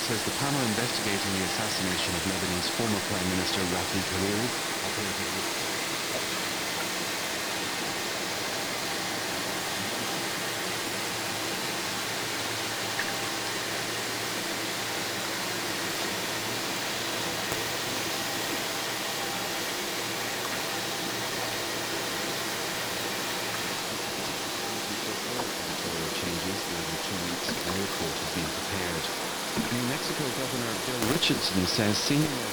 says the panel investigating the assassination of Lebanese former Prime Minister Rafik Hariri operated with... changes over 2 weeks, a report has been prepared. New Mexico Governor Bill Richardson says senior